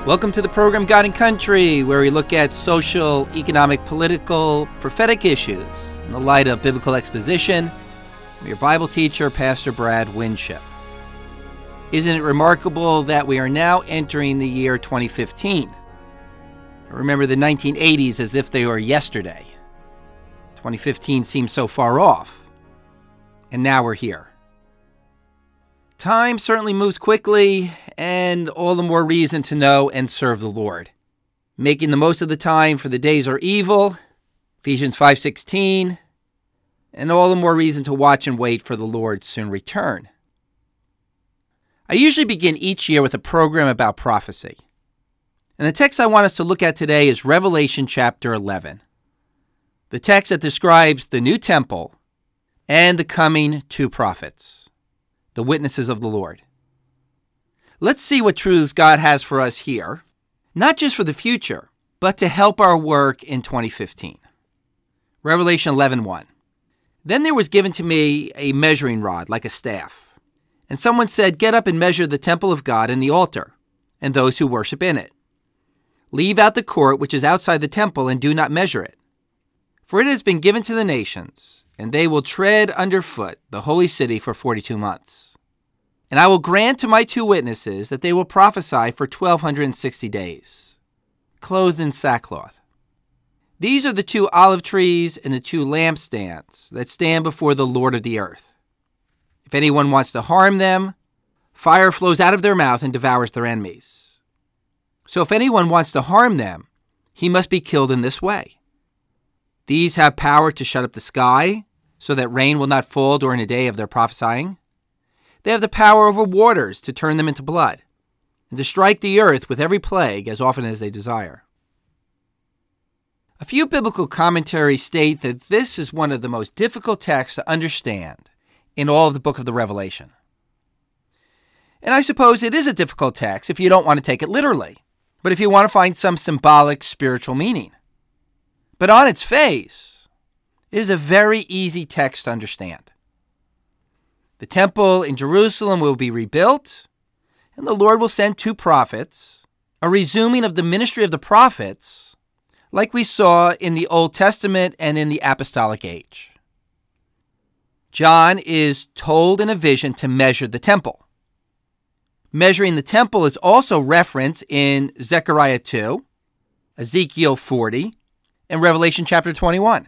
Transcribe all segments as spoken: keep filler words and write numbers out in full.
Welcome to the program God and Country, where we look at social, economic, political, prophetic issues in the light of biblical exposition. I'm your Bible teacher, Pastor Brad Winship. Isn't it remarkable that we are now entering the year twenty fifteen? I remember the nineteen eighties as if they were yesterday. twenty fifteen seems so far off, and now we're here. Time certainly moves quickly, and all the more reason to know and serve the Lord. Making the most of the time, for the days are evil, Ephesians five sixteen, and all the more reason to watch and wait for the Lord's soon return. I usually begin each year with a program about prophecy. And the text I want us to look at today is Revelation chapter eleven, the text that describes the new temple and the coming two prophets, the witnesses of the Lord. Let's see what truths God has for us here, not just for the future, but to help our work in twenty fifteen. Revelation eleven one. Then there was given to me a measuring rod like a staff, and someone said, "Get up and measure the temple of God and the altar, and those who worship in it. Leave out the court which is outside the temple, and do not measure it. For it has been given to the nations, and they will tread underfoot the holy city for forty-two months. And I will grant to my two witnesses that they will prophesy for twelve sixty days, clothed in sackcloth. These are the two olive trees and the two lampstands that stand before the Lord of the earth. If anyone wants to harm them, fire flows out of their mouth and devours their enemies. So if anyone wants to harm them, he must be killed in this way. These have power to shut up the sky, so that rain will not fall during the day of their prophesying. They have the power over waters to turn them into blood, and to strike the earth with every plague as often as they desire." A few biblical commentaries state that this is one of the most difficult texts to understand in all of the book of the Revelation. And I suppose it is a difficult text if you don't want to take it literally, but if you want to find some symbolic spiritual meaning. But on its face, it is a very easy text to understand. The temple in Jerusalem will be rebuilt, and the Lord will send two prophets, a resuming of the ministry of the prophets, like we saw in the Old Testament and in the apostolic age. John is told in a vision to measure the temple. Measuring the temple is also referenced in Zechariah two, Ezekiel forty, and Revelation chapter twenty-one.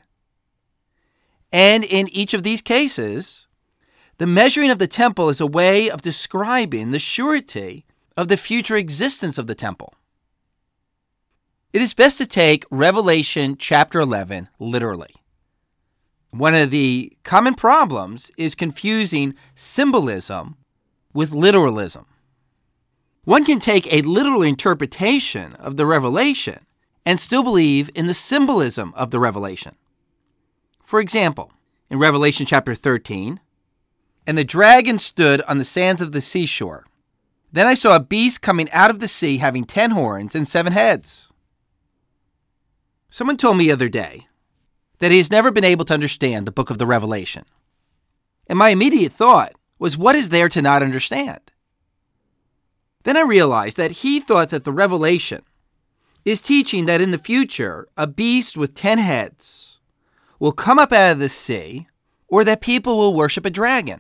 And in each of these cases, the measuring of the temple is a way of describing the surety of the future existence of the temple. It is best to take Revelation chapter eleven literally. One of the common problems is confusing symbolism with literalism. One can take a literal interpretation of the revelation and still believe in the symbolism of the revelation. For example, in Revelation chapter thirteen, "And the dragon stood on the sands of the seashore. Then I saw a beast coming out of the sea having ten horns and seven heads." Someone told me the other day that he has never been able to understand the book of the Revelation. And my immediate thought was, what is there to not understand? Then I realized that he thought that the Revelation is teaching that in the future, a beast with ten heads will come up out of the sea, or that people will worship a dragon.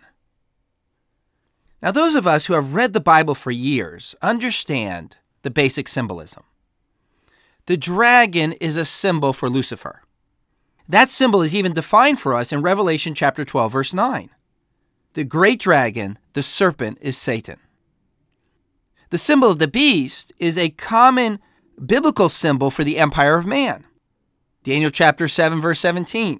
Now, those of us who have read the Bible for years understand the basic symbolism. The dragon is a symbol for Lucifer. That symbol is even defined for us in Revelation chapter twelve, verse nine. The great dragon, the serpent, is Satan. The symbol of the beast is a common biblical symbol for the empire of man. Daniel chapter seven, verse seventeen.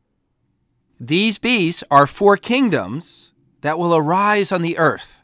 These beasts are four kingdoms that will arise on the earth.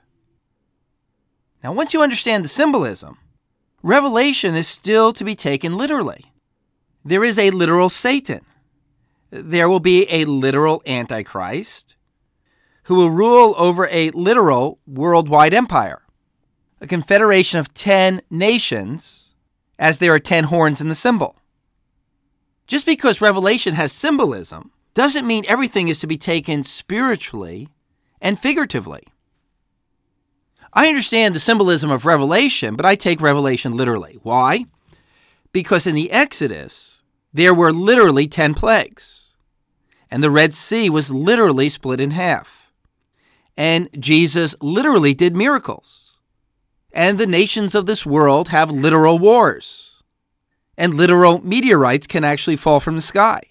Now, once you understand the symbolism, Revelation is still to be taken literally. There is a literal Satan. There will be a literal Antichrist who will rule over a literal worldwide empire, a confederation of ten nations, as there are ten horns in the symbol. Just because Revelation has symbolism doesn't mean everything is to be taken spiritually and figuratively. I understand the symbolism of Revelation, but I take Revelation literally. Why? Because in the Exodus, there were literally ten plagues, and the Red Sea was literally split in half, and Jesus literally did miracles, and the nations of this world have literal wars, and literal meteorites can actually fall from the sky.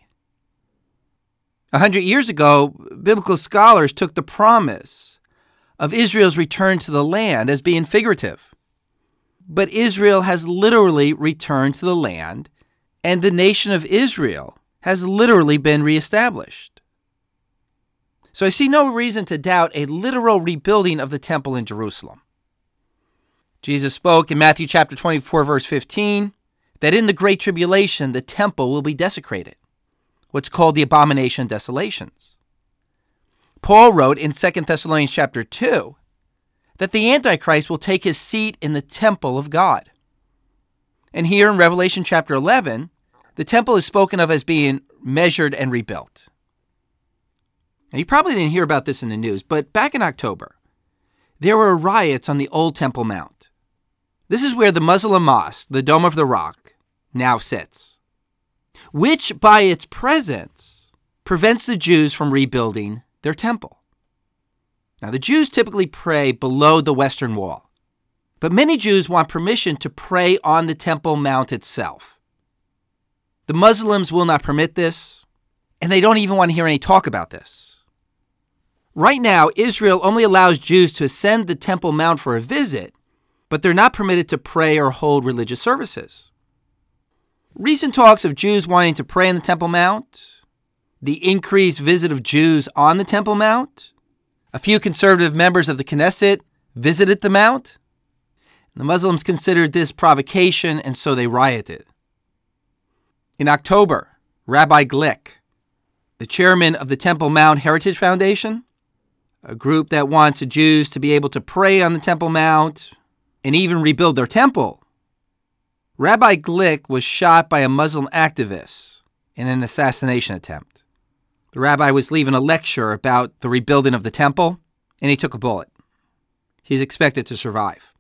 A hundred years ago, biblical scholars took the promise of Israel's return to the land as being figurative. But Israel has literally returned to the land, and the nation of Israel has literally been reestablished. So I see no reason to doubt a literal rebuilding of the temple in Jerusalem. Jesus spoke in Matthew chapter twenty-four, verse fifteen, that in the Great Tribulation, the temple will be desecrated, what's called the abomination of desolations. Paul wrote in Second Thessalonians chapter two that the Antichrist will take his seat in the temple of God. And here in Revelation chapter eleven, the temple is spoken of as being measured and rebuilt. Now, you probably didn't hear about this in the news, but back in October, there were riots on the old Temple Mount. This is where the Muslim mosque, the Dome of the Rock, now sits, which by its presence prevents the Jews from rebuilding their temple. Now, the Jews typically pray below the Western Wall, but many Jews want permission to pray on the Temple Mount itself. The Muslims will not permit this, and they don't even want to hear any talk about this. Right now, Israel only allows Jews to ascend the Temple Mount for a visit, but they're not permitted to pray or hold religious services. Recent talks of Jews wanting to pray on the Temple Mount, the increased visit of Jews on the Temple Mount, a few conservative members of the Knesset visited the Mount. The Muslims considered this provocation, and so they rioted. In October, Rabbi Glick, the chairman of the Temple Mount Heritage Foundation, a group that wants the Jews to be able to pray on the Temple Mount and even rebuild their temple, Rabbi Glick was shot by a Muslim activist in an assassination attempt. The rabbi was leaving a lecture about the rebuilding of the temple, and he took a bullet. He's expected to survive.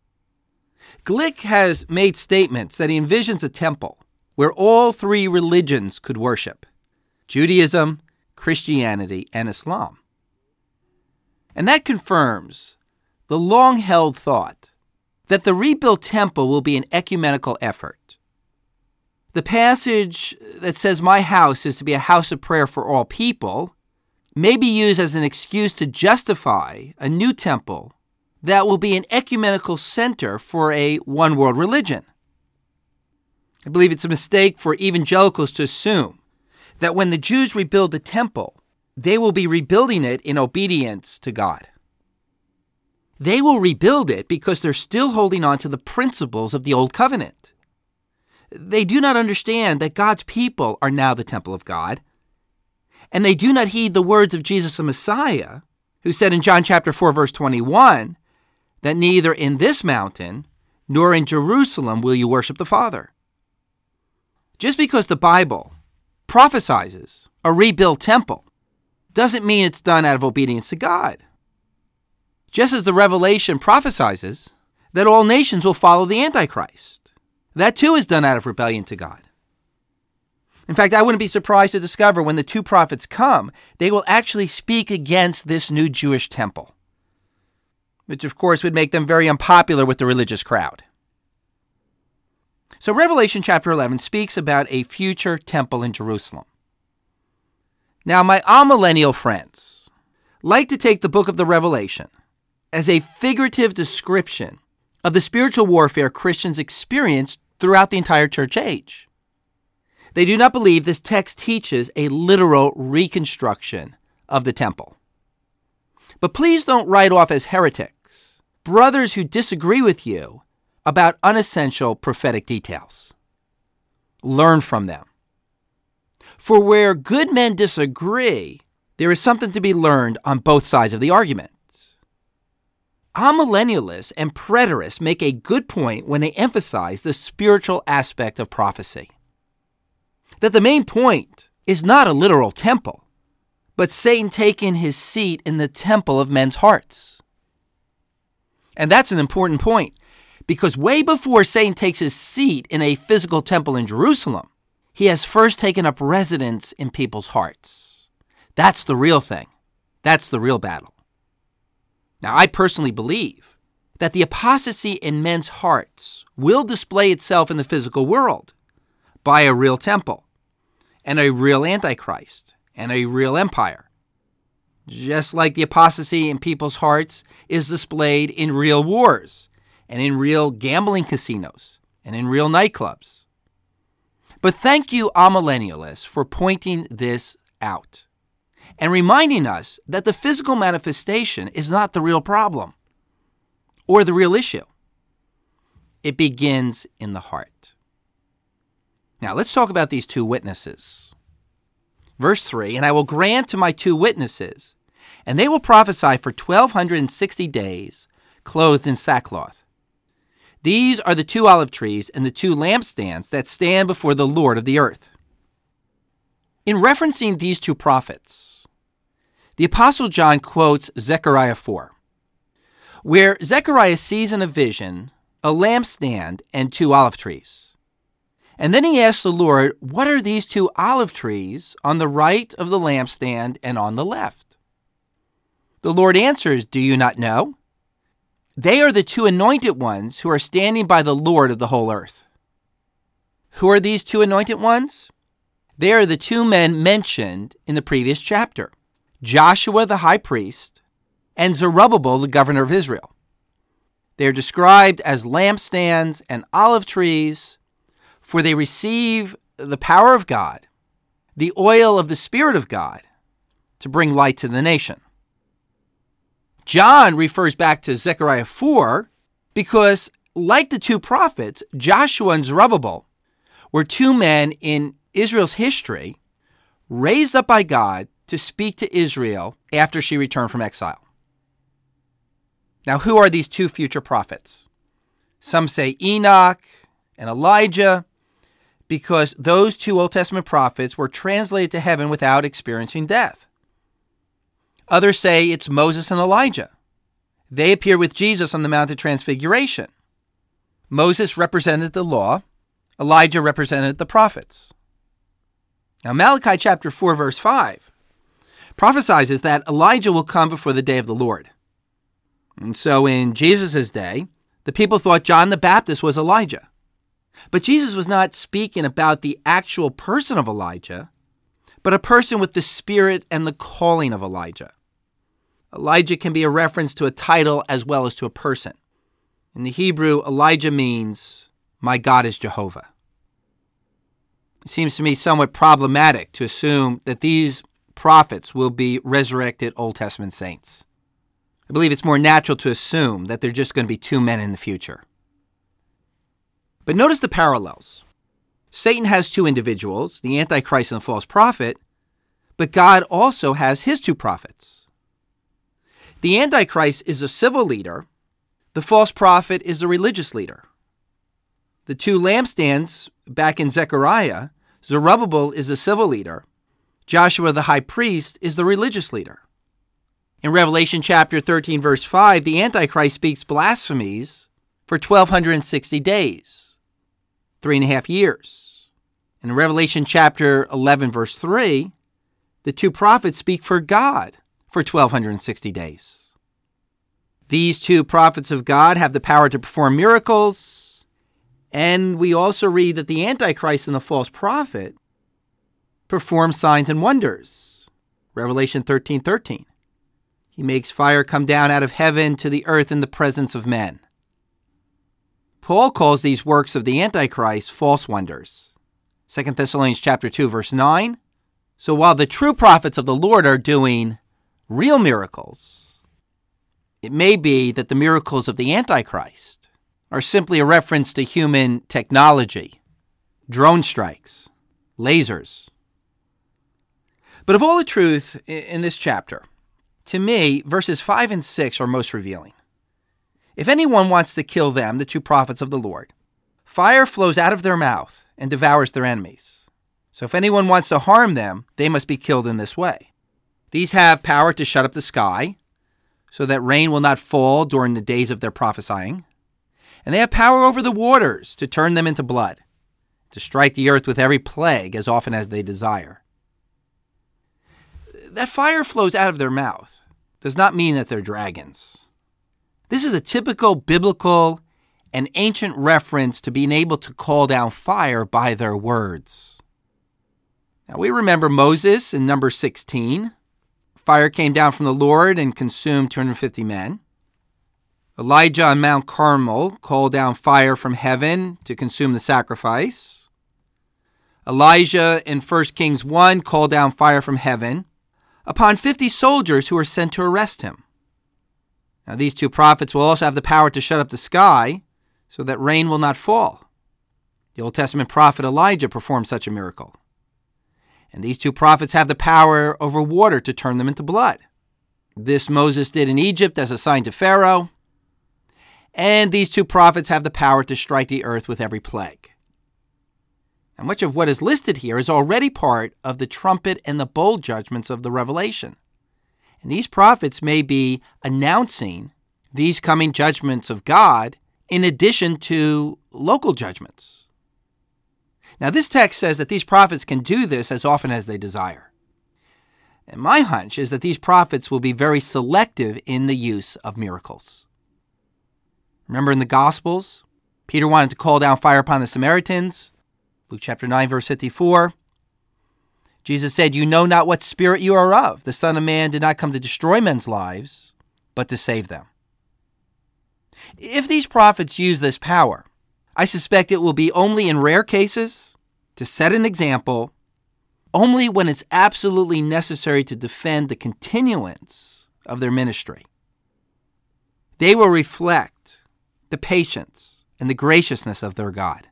Glick has made statements that he envisions a temple where all three religions could worship: Judaism, Christianity, and Islam. And that confirms the long-held thought that the rebuilt temple will be an ecumenical effort. The passage that says, "My house is to be a house of prayer for all people," may be used as an excuse to justify a new temple that will be an ecumenical center for a one-world religion. I believe it's a mistake for evangelicals to assume that when the Jews rebuild the temple, they will be rebuilding it in obedience to God. They will rebuild it because they're still holding on to the principles of the Old Covenant. They do not understand that God's people are now the temple of God, and they do not heed the words of Jesus the Messiah, who said in John chapter four, verse twenty-one, that neither in this mountain nor in Jerusalem will you worship the Father. Just because the Bible prophesizes a rebuilt temple doesn't mean it's done out of obedience to God. Just as the Revelation prophesizes that all nations will follow the Antichrist. That too is done out of rebellion to God. In fact, I wouldn't be surprised to discover when the two prophets come, they will actually speak against this new Jewish temple, which of course would make them very unpopular with the religious crowd. So Revelation chapter eleven speaks about a future temple in Jerusalem. Now, my amillennial friends like to take the book of the Revelation as a figurative description of the spiritual warfare Christians experienced throughout the entire church age. They do not believe this text teaches a literal reconstruction of the temple. But please don't write off as heretics brothers who disagree with you about unessential prophetic details. Learn from them. For where good men disagree, there is something to be learned on both sides of the argument. Amillennialists and preterists make a good point when they emphasize the spiritual aspect of prophecy. That the main point is not a literal temple, but Satan taking his seat in the temple of men's hearts. And that's an important point, because way before Satan takes his seat in a physical temple in Jerusalem, he has first taken up residence in people's hearts. That's the real thing. That's the real battle. Now, I personally believe that the apostasy in men's hearts will display itself in the physical world by a real temple and a real Antichrist and a real empire. Just like the apostasy in people's hearts is displayed in real wars and in real gambling casinos and in real nightclubs. But thank you, amillennialists, for pointing this out and reminding us that the physical manifestation is not the real problem or the real issue. It begins in the heart. Now, let's talk about these two witnesses. Verse three, and I will grant to my two witnesses, and they will prophesy for twelve sixty days, clothed in sackcloth. These are the two olive trees and the two lampstands that stand before the Lord of the earth. In referencing these two prophets, the Apostle John quotes Zechariah four, where Zechariah sees in a vision a lampstand and two olive trees. And then he asks the Lord, what are these two olive trees on the right of the lampstand and on the left? The Lord answers, do you not know? They are the two anointed ones who are standing by the Lord of the whole earth. Who are these two anointed ones? They are the two men mentioned in the previous chapter, Joshua the high priest and Zerubbabel the governor of Israel. They are described as lampstands and olive trees, for they receive the power of God, the oil of the Spirit of God, to bring light to the nation. John refers back to Zechariah four because, like the two prophets, Joshua and Zerubbabel were two men in Israel's history raised up by God to speak to Israel after she returned from exile. Now, who are these two future prophets? Some say Enoch and Elijah, because those two Old Testament prophets were translated to heaven without experiencing death. Others say it's Moses and Elijah. They appear with Jesus on the Mount of Transfiguration. Moses represented the law. Elijah represented the prophets. Now, Malachi chapter four, verse five prophesies that Elijah will come before the day of the Lord. And so in Jesus' day, the people thought John the Baptist was Elijah. But Jesus was not speaking about the actual person of Elijah, but a person with the spirit and the calling of Elijah. Elijah can be a reference to a title as well as to a person. In the Hebrew, Elijah means, my God is Jehovah. It seems to me somewhat problematic to assume that these prophets will be resurrected Old Testament saints. I believe it's more natural to assume that they're just going to be two men in the future. But notice the parallels. Satan has two individuals, the Antichrist and the false prophet, but God also has his two prophets. The Antichrist is a civil leader. The false prophet is the religious leader. The two lampstands back in Zechariah, Zerubbabel is the civil leader. Joshua the high priest is the religious leader. In Revelation chapter thirteen, verse five, the Antichrist speaks blasphemies for twelve sixty days, three and a half years. In Revelation chapter eleven, verse three, the two prophets speak for God for twelve sixty days. These two prophets of God have the power to perform miracles, and we also read that the Antichrist and the false prophet perform signs and wonders. Revelation thirteen thirteen. He makes fire come down out of heaven to the earth in the presence of men. Paul calls these works of the Antichrist false wonders. Second Thessalonians chapter two, verse nine. So while the true prophets of the Lord are doing real miracles, it may be that the miracles of the Antichrist are simply a reference to human technology, drone strikes, lasers. But of all the truth in this chapter, to me, verses five and six are most revealing. If anyone wants to kill them, the two prophets of the Lord, fire flows out of their mouth and devours their enemies. So if anyone wants to harm them, they must be killed in this way. These have power to shut up the sky, so that rain will not fall during the days of their prophesying. And they have power over the waters to turn them into blood, to strike the earth with every plague as often as they desire. That fire flows out of their mouth does not mean that they're dragons. This is a typical biblical and ancient reference to being able to call down fire by their words. Now we remember Moses in Numbers sixteen. Fire came down from the Lord and consumed two hundred fifty men. Elijah on Mount Carmel called down fire from heaven to consume the sacrifice. Elijah in First Kings one called down fire from heaven upon fifty soldiers who were sent to arrest him. Now these two prophets will also have the power to shut up the sky so that rain will not fall. The Old Testament prophet Elijah performed such a miracle. And these two prophets have the power over water to turn them into blood. This Moses did in Egypt as a sign to Pharaoh. And these two prophets have the power to strike the earth with every plague. And much of what is listed here is already part of the trumpet and the bowl judgments of the Revelation. And these prophets may be announcing these coming judgments of God in addition to local judgments. Now, this text says that these prophets can do this as often as they desire. And my hunch is that these prophets will be very selective in the use of miracles. Remember in the Gospels, Peter wanted to call down fire upon the Samaritans. Luke chapter nine, verse fifty-four. Jesus said, "You know not what spirit you are of. The Son of Man did not come to destroy men's lives, but to save them." If these prophets use this power, I suspect it will be only in rare cases to set an example, only when it's absolutely necessary to defend the continuance of their ministry. They will reflect the patience and the graciousness of their God.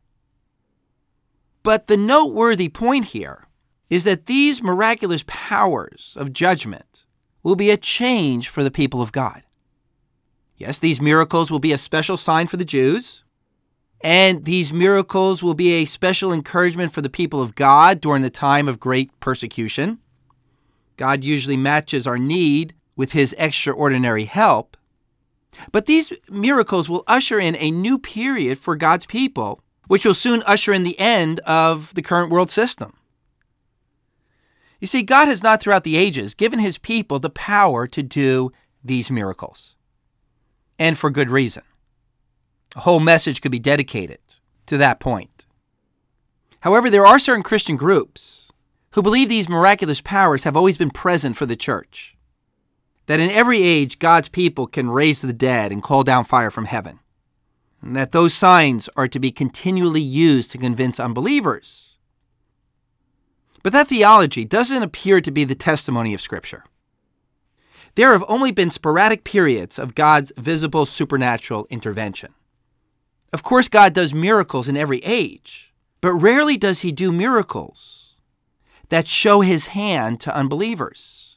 But the noteworthy point here is that these miraculous powers of judgment will be a change for the people of God. Yes, these miracles will be a special sign for the Jews, and these miracles will be a special encouragement for the people of God during the time of great persecution. God usually matches our need with his extraordinary help. But these miracles will usher in a new period for God's people, which will soon usher in the end of the current world system. You see, God has not throughout the ages given his people the power to do these miracles. And for good reason. A whole message could be dedicated to that point. However, there are certain Christian groups who believe these miraculous powers have always been present for the church. That in every age, God's people can raise the dead and call down fire from heaven. And that those signs are to be continually used to convince unbelievers. But that theology doesn't appear to be the testimony of Scripture. There have only been sporadic periods of God's visible supernatural intervention. Of course, God does miracles in every age, but rarely does he do miracles that show his hand to unbelievers.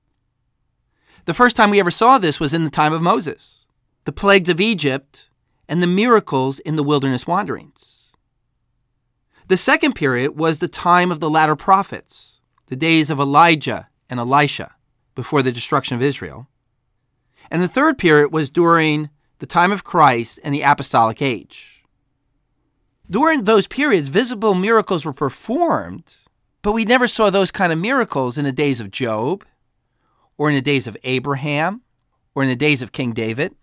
The first time we ever saw this was in the time of Moses, the plagues of Egypt, and the miracles in the wilderness wanderings. The second period was the time of the latter prophets, the days of Elijah and Elisha, before the destruction of Israel. And the third period was during the time of Christ and the apostolic age. During those periods, visible miracles were performed, but we never saw those kind of miracles in the days of Job, or in the days of Abraham, or in the days of King David.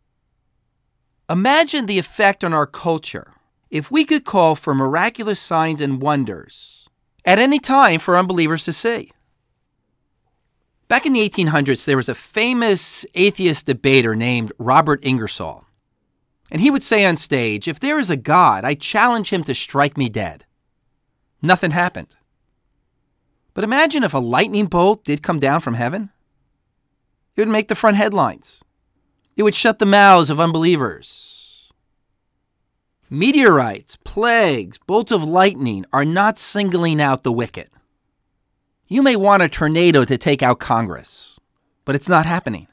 Imagine the effect on our culture if we could call for miraculous signs and wonders at any time for unbelievers to see. Back in the eighteen hundreds, there was a famous atheist debater named Robert Ingersoll. And he would say on stage, "If there is a God, I challenge him to strike me dead." Nothing happened. But imagine if a lightning bolt did come down from heaven. It would make the front headlines. It would shut the mouths of unbelievers. Meteorites, plagues, bolts of lightning are not singling out the wicked. You may want a tornado to take out Congress, but it's not happening.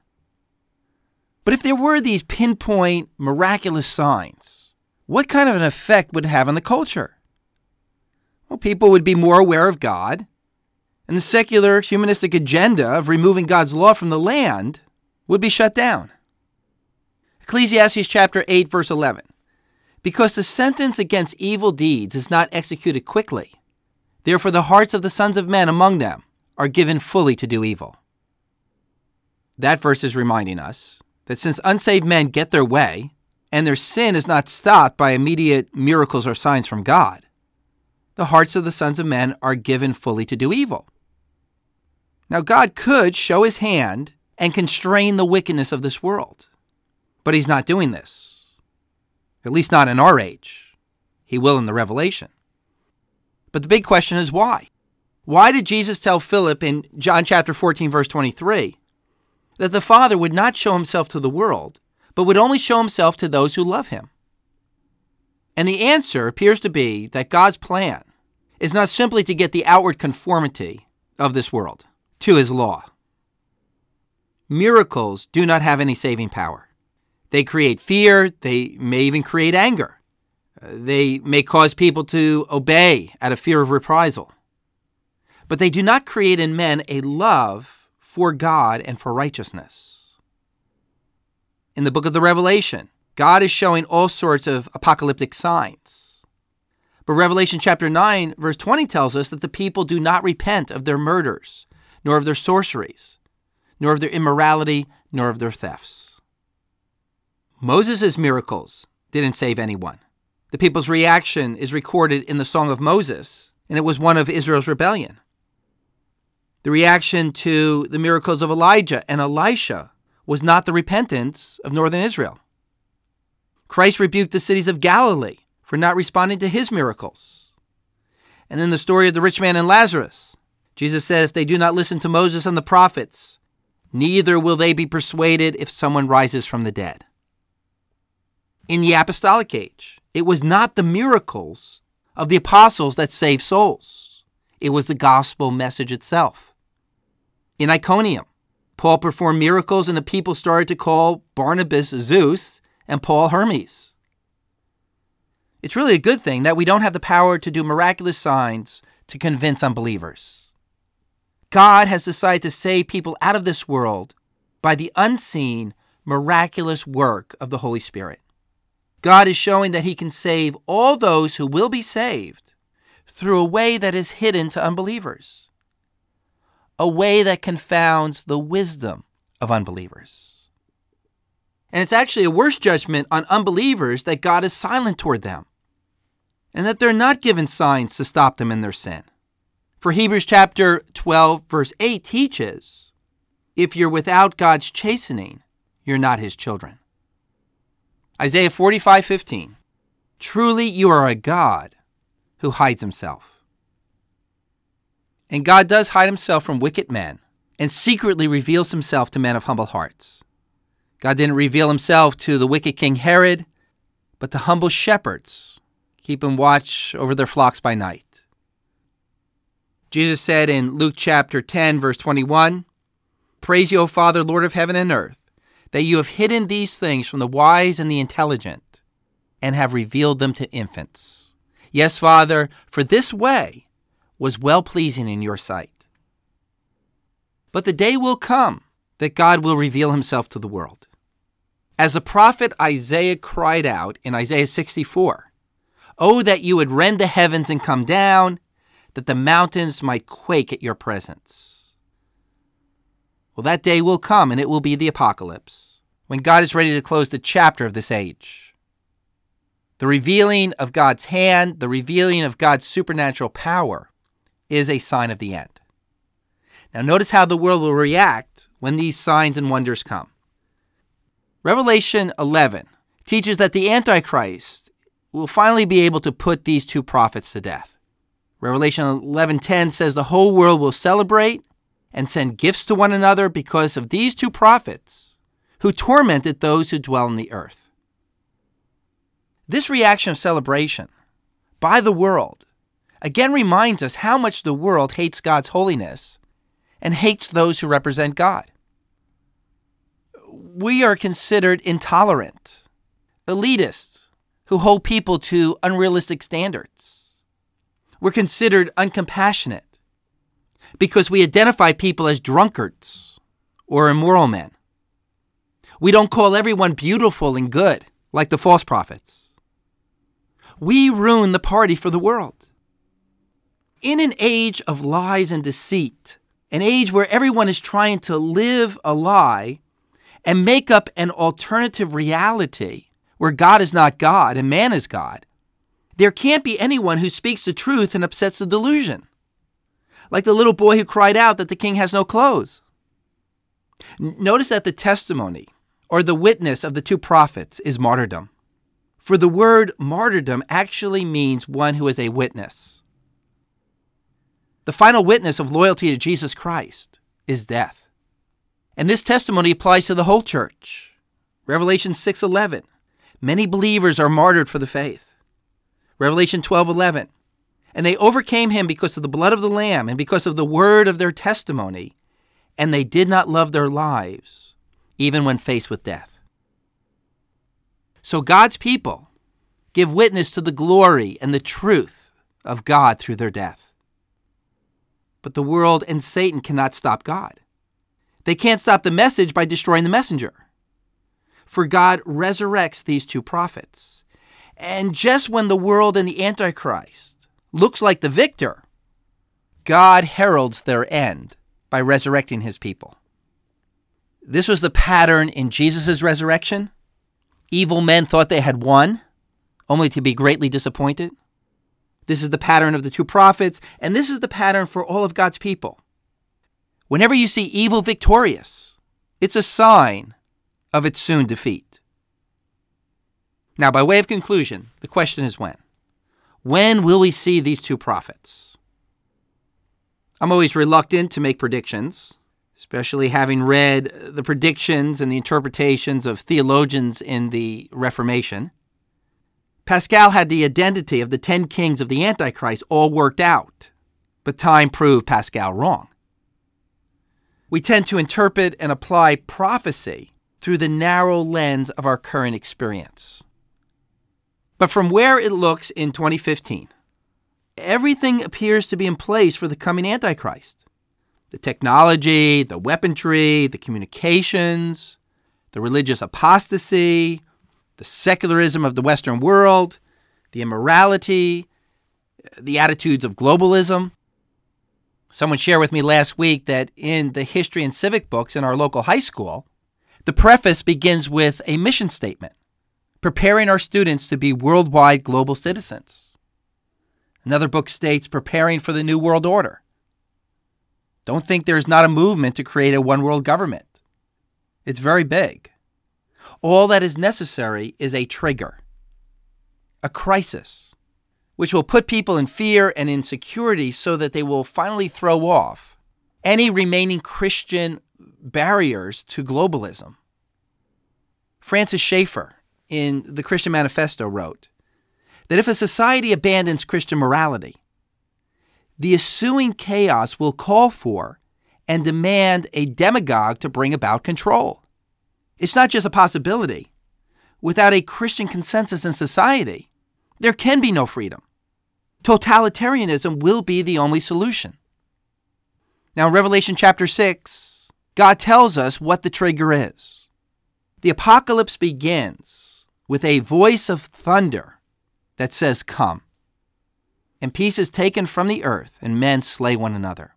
But if there were these pinpoint miraculous signs, what kind of an effect would it have on the culture? Well, people would be more aware of God, and the secular humanistic agenda of removing God's law from the land would be shut down. Ecclesiastes chapter eight, verse eleven. Because the sentence against evil deeds is not executed quickly, therefore the hearts of the sons of men among them are given fully to do evil. That verse is reminding us that since unsaved men get their way, and their sin is not stopped by immediate miracles or signs from God, the hearts of the sons of men are given fully to do evil. Now, God could show his hand and constrain the wickedness of this world, but he's not doing this, at least not in our age. He will in the Revelation. But the big question is why? Why did Jesus tell Philip in John chapter fourteen, verse twenty-three, that the Father would not show himself to the world, but would only show himself to those who love him? And the answer appears to be that God's plan is not simply to get the outward conformity of this world to his law. Miracles do not have any saving power. They create fear. They may even create anger. They may cause people to obey out of fear of reprisal. But they do not create in men a love for God and for righteousness. In the book of the Revelation, God is showing all sorts of apocalyptic signs. But Revelation chapter nine, verse twenty tells us that the people do not repent of their murders, nor of their sorceries, nor of their immorality, nor of their thefts. Moses' miracles didn't save anyone. The people's reaction is recorded in the Song of Moses, and it was one of Israel's rebellion. The reaction to the miracles of Elijah and Elisha was not the repentance of northern Israel. Christ rebuked the cities of Galilee for not responding to his miracles. And in the story of the rich man and Lazarus, Jesus said, if they do not listen to Moses and the prophets, neither will they be persuaded if someone rises from the dead. In the apostolic age, it was not the miracles of the apostles that saved souls. It was the gospel message itself. In Iconium, Paul performed miracles and the people started to call Barnabas Zeus and Paul Hermes. It's really a good thing that we don't have the power to do miraculous signs to convince unbelievers. God has decided to save people out of this world by the unseen, miraculous work of the Holy Spirit. God is showing that he can save all those who will be saved through a way that is hidden to unbelievers, a way that confounds the wisdom of unbelievers. And it's actually a worse judgment on unbelievers that God is silent toward them and that they're not given signs to stop them in their sin. For Hebrews chapter twelve, verse eight teaches, if you're without God's chastening, you're not his children. Isaiah forty-five, fifteen, truly you are a God who hides himself. And God does hide himself from wicked men and secretly reveals himself to men of humble hearts. God didn't reveal himself to the wicked King Herod, but to humble shepherds, keeping watch over their flocks by night. Jesus said in Luke chapter ten, verse twenty-one, praise you, O Father, Lord of heaven and earth, that you have hidden these things from the wise and the intelligent and have revealed them to infants. Yes, Father, for this way was well-pleasing in your sight. But the day will come that God will reveal himself to the world. As the prophet Isaiah cried out in Isaiah sixty-four, oh, that you would rend the heavens and come down, that the mountains might quake at your presence. Well, that day will come, and it will be the apocalypse, when God is ready to close the chapter of this age. The revealing of God's hand, the revealing of God's supernatural power, is a sign of the end. Now, notice how the world will react when these signs and wonders come. Revelation eleven teaches that the Antichrist will finally be able to put these two prophets to death. Revelation eleven ten says the whole world will celebrate and send gifts to one another because of these two prophets who tormented those who dwell on the earth. This reaction of celebration by the world again reminds us how much the world hates God's holiness and hates those who represent God. We are considered intolerant, elitists who hold people to unrealistic standards. We're considered uncompassionate because we identify people as drunkards or immoral men. We don't call everyone beautiful and good, like the false prophets. We ruin the party for the world. In an age of lies and deceit, an age where everyone is trying to live a lie and make up an alternative reality where God is not God and man is God, there can't be anyone who speaks the truth and upsets the delusion. Like the little boy who cried out that the king has no clothes. N- Notice that the testimony or the witness of the two prophets is martyrdom. For the word martyrdom actually means one who is a witness. The final witness of loyalty to Jesus Christ is death. And this testimony applies to the whole church. Revelation six eleven. Many believers are martyred for the faith. Revelation twelve eleven. And they overcame him because of the blood of the Lamb and because of the word of their testimony. And they did not love their lives, even when faced with death. So God's people give witness to the glory and the truth of God through their death. But the world and Satan cannot stop God. They can't stop the message by destroying the messenger. For God resurrects these two prophets. And just when the world and the Antichrist looks like the victor, God heralds their end by resurrecting his people. This was the pattern in Jesus' resurrection. Evil men thought they had won, only to be greatly disappointed. This is the pattern of the two prophets, and this is the pattern for all of God's people. Whenever you see evil victorious, it's a sign of its soon defeat. Now, by way of conclusion, the question is when? When will we see these two prophets? I'm always reluctant to make predictions, especially having read the predictions and the interpretations of theologians in the Reformation. Pascal had the identity of the ten kings of the Antichrist all worked out, but time proved Pascal wrong. We tend to interpret and apply prophecy through the narrow lens of our current experience. But from where it looks in twenty fifteen, everything appears to be in place for the coming Antichrist. The technology, the weaponry, the communications, the religious apostasy, the secularism of the Western world, the immorality, the attitudes of globalism. Someone shared with me last week that in the history and civic books in our local high school, the preface begins with a mission statement, preparing our students to be worldwide global citizens. Another book states, preparing for the New World Order. Don't think there's not a movement to create a one-world government. It's very big. All that is necessary is a trigger, a crisis, which will put people in fear and insecurity so that they will finally throw off any remaining Christian barriers to globalism. Francis Schaeffer, in the Christian Manifesto, wrote that if a society abandons Christian morality, the ensuing chaos will call for and demand a demagogue to bring about control. It's not just a possibility. Without a Christian consensus in society, there can be no freedom. Totalitarianism will be the only solution. Now, in Revelation chapter six, God tells us what the trigger is. The apocalypse begins with a voice of thunder that says, "Come." And peace is taken from the earth, and men slay one another.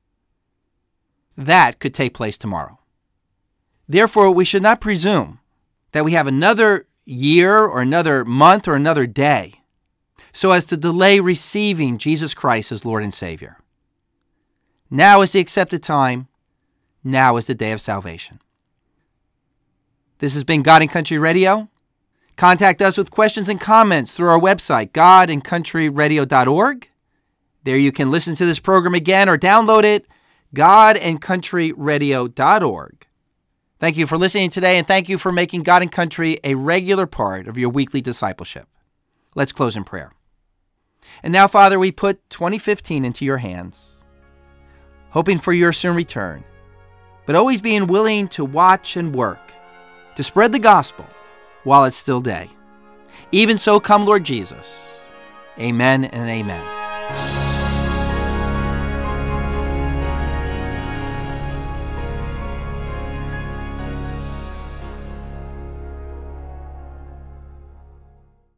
That could take place tomorrow. Therefore, we should not presume that we have another year or another month or another day so as to delay receiving Jesus Christ as Lord and Savior. Now is the accepted time. Now is the day of salvation. This has been God and Country Radio. Contact us with questions and comments through our website, god and country radio dot org. There you can listen to this program again or download it, god and country radio dot org. Thank you for listening today, and thank you for making God and Country a regular part of your weekly discipleship. Let's close in prayer. And now, Father, we put twenty fifteen into your hands, hoping for your soon return, but always being willing to watch and work, to spread the gospel while it's still day. Even so, come, Lord Jesus. Amen and amen.